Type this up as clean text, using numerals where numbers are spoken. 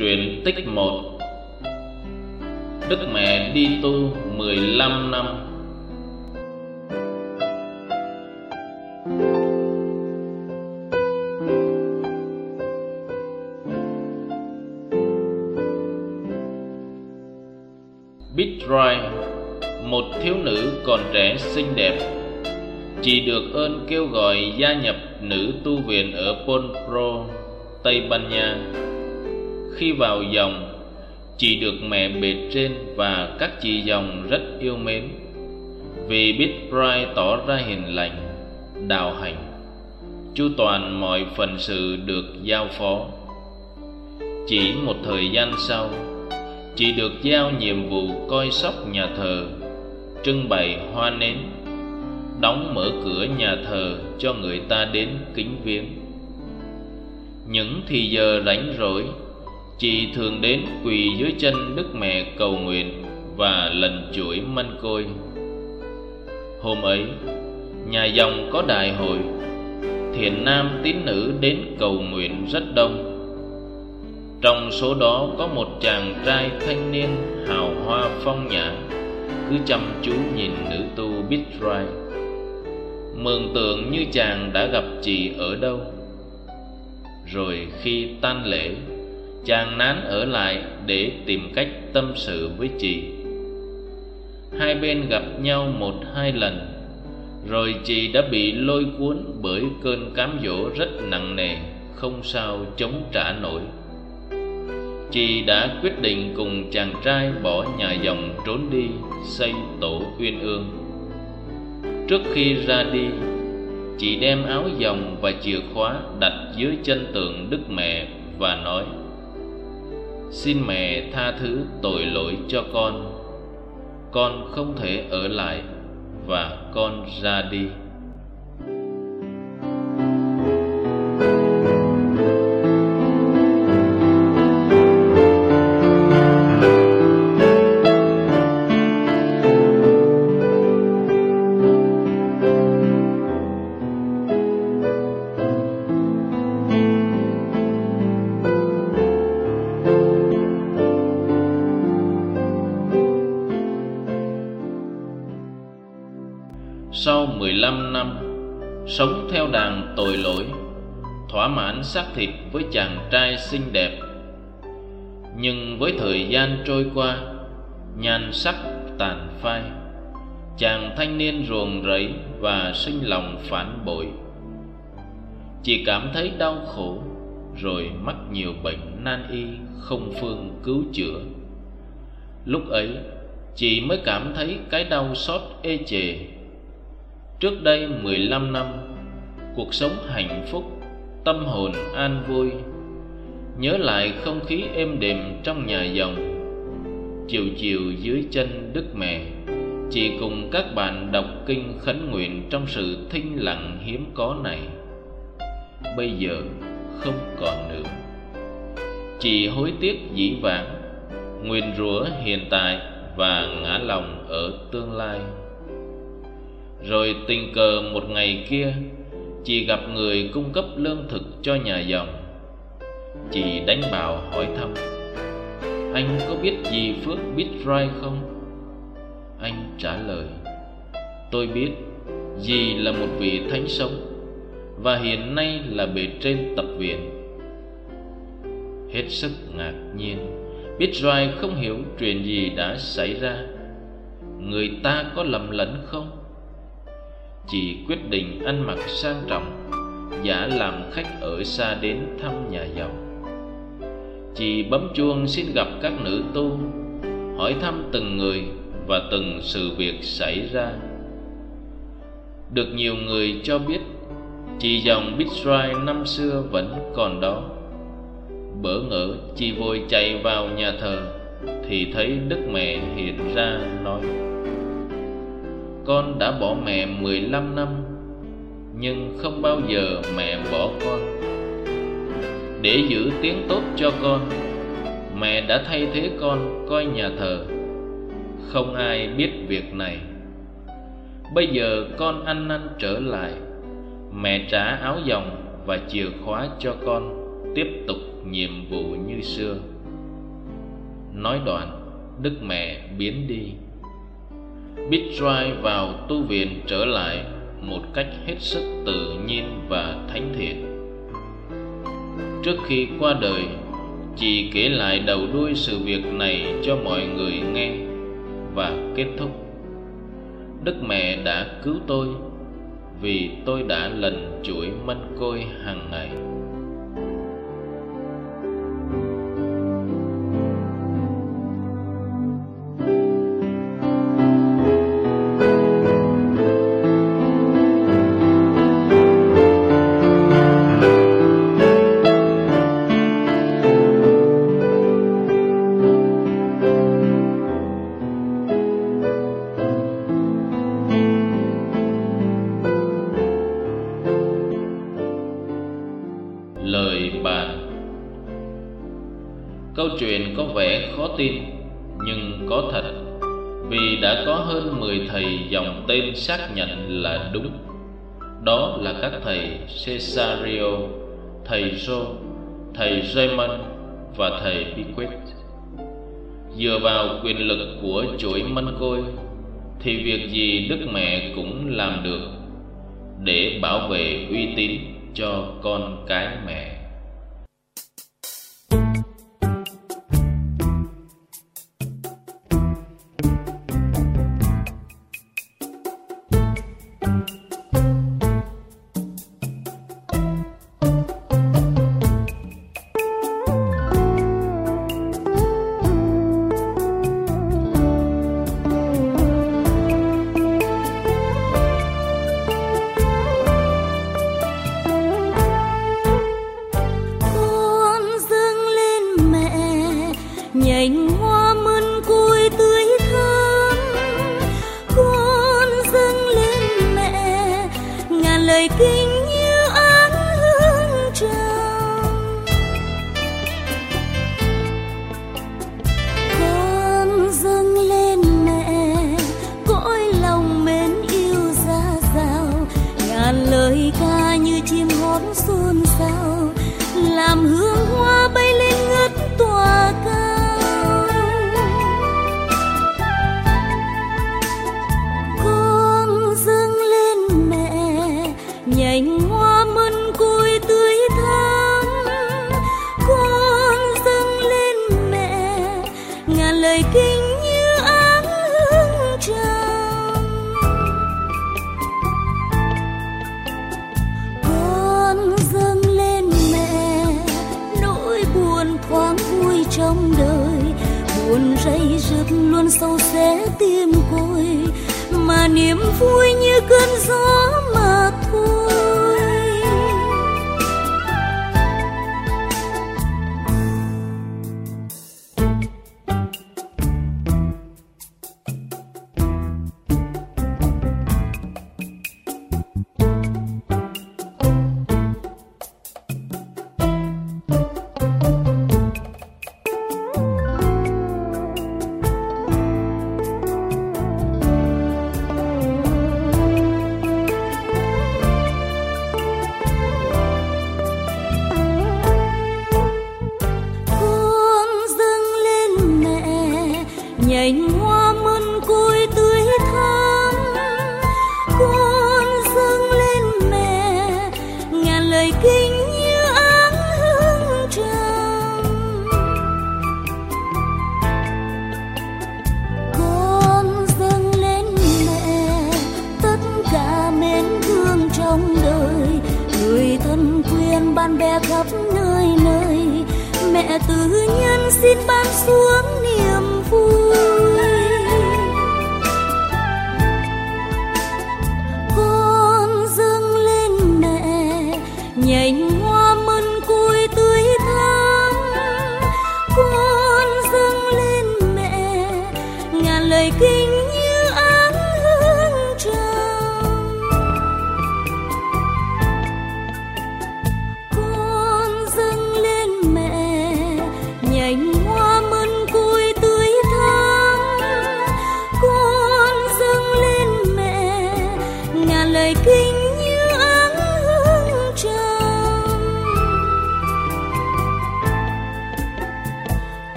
Truyện tích 1. Đức mẹ đi tu 15 năm. Beatrice, một thiếu nữ còn trẻ xinh đẹp, chị được ơn kêu gọi gia nhập nữ tu viện ở Polpro, Tây Ban Nha. Khi vào dòng, chị được mẹ bề trên và các chị dòng rất yêu mến, vì Beatrice tỏ ra hiền lành, đạo hạnh, chu toàn mọi phận sự được giao phó. Chỉ một thời gian sau, chị được giao nhiệm vụ coi sóc nhà thờ, trưng bày hoa nến, đóng mở cửa nhà thờ cho người ta đến kính viếng. Những thì giờ rảnh rỗi, chị thường đến quỳ dưới chân Đức Mẹ cầu nguyện và lần chuỗi mân côi. Hôm ấy, nhà dòng có đại hội, thiện nam tín nữ đến cầu nguyện rất đông. Trong số đó có một chàng trai thanh niên hào hoa phong nhã, cứ chăm chú nhìn nữ tu Beatrice, mường tượng như chàng đã gặp chị ở đâu. Rồi khi tan lễ, chàng nán ở lại để tìm cách tâm sự với chị. Hai bên gặp nhau 1-2 lần, rồi chị đã bị lôi cuốn bởi cơn cám dỗ rất nặng nề, không sao chống trả nổi. Chị đã quyết định cùng chàng trai bỏ nhà dòng trốn đi xây tổ uyên ương. Trước khi ra đi, chị đem áo dòng và chìa khóa đặt dưới chân tượng Đức Mẹ và nói: "Xin mẹ tha thứ tội lỗi cho con không thể ở lại và con ra đi." Sau 15 năm sống theo đàn tội lỗi, thỏa mãn xác thịt với chàng trai xinh đẹp, nhưng với thời gian trôi qua, nhan sắc tàn phai, chàng thanh niên ruồng rẫy và sinh lòng phản bội. Chị cảm thấy đau khổ, rồi mắc nhiều bệnh nan y không phương cứu chữa. Lúc ấy, chị mới cảm thấy cái đau xót ê chề. Trước đây 15 năm, cuộc sống hạnh phúc, tâm hồn an vui. Nhớ lại không khí êm đềm trong nhà dòng, chiều chiều dưới chân Đức Mẹ, chị cùng các bạn đọc kinh khấn nguyện trong sự thinh lặng hiếm có này. Bây giờ không còn nữa. Chị hối tiếc dĩ vãng, nguyền rủa hiện tại và ngã lòng ở tương lai. Rồi tình cờ một ngày kia, chị gặp người cung cấp lương thực cho nhà dòng. Chị đánh bạo hỏi thăm: "Anh có biết gì Phước Beatrice không?" Anh trả lời: "Tôi biết dì là một vị thánh sống, và hiện nay là bề trên tập viện." Hết sức ngạc nhiên, Beatrice không hiểu chuyện gì đã xảy ra. Người ta có lầm lẫn không? Chị quyết định ăn mặc sang trọng, giả làm khách ở xa đến thăm nhà dòng. Chị bấm chuông xin gặp các nữ tu, hỏi thăm từng người và từng sự việc xảy ra. Được nhiều người cho biết chị dòng Beatrice năm xưa vẫn còn đó. Bỡ ngỡ, chị vội chạy vào nhà thờ thì thấy Đức Mẹ hiện ra nói: "Con đã bỏ mẹ 15 năm, nhưng không bao giờ mẹ bỏ con. Để giữ tiếng tốt cho con, mẹ đã thay thế con coi nhà thờ. Không ai biết việc này. Bây giờ con ăn năn trở lại, mẹ trả áo dòng và chìa khóa cho con tiếp tục nhiệm vụ như xưa." Nói đoạn, Đức Mẹ biến đi. Fitzroy vào tu viện trở lại một cách hết sức tự nhiên và thánh thiện. Trước khi qua đời, chị kể lại đầu đuôi sự việc này cho mọi người nghe và kết thúc: Đức Mẹ đã cứu tôi vì tôi đã lần chuỗi mân côi hàng ngày. Lời bàn. Câu chuyện có vẻ khó tin, nhưng có thật, vì đã có hơn 10 thầy dòng tên xác nhận là đúng. Đó là các thầy Cesario, thầy Joe, thầy Raymond và thầy Becket. Dựa vào quyền lực của chuỗi mân côi thì việc gì Đức Mẹ cũng làm được để bảo vệ uy tín cho con cái mẹ. Nhành hoa mân côi tươi thắm, con dâng lên mẹ ngàn lời kinh như án hương trầm. Con dâng lên mẹ cõi lòng mến yêu ra rào, ngàn lời ca như chim hót xôn xao, làm hương hoa bay lên ngất tỏa cao. Nhành hoa mân côi tươi thắm, con dâng lên mẹ ngàn lời kinh như áng hương trầm. Con dâng lên mẹ nỗi buồn thoáng vui trong đời, buồn rây rứt luôn sâu xé tim côi, mà niềm vui như cơn gió mà thôi. Nhành hoa mân côi tươi thắm, con dâng lên mẹ ngàn lời kinh như áng hương trầm. Con dâng lên mẹ tất cả mến thương trong đời, người thân quyến bạn bè khắp nơi nơi, mẹ từ nhân xin ban xuống niềm vui. Con dâng lên mẹ nhành hoa mân côi tươi thắm, con dâng lên mẹ ngàn lời kinh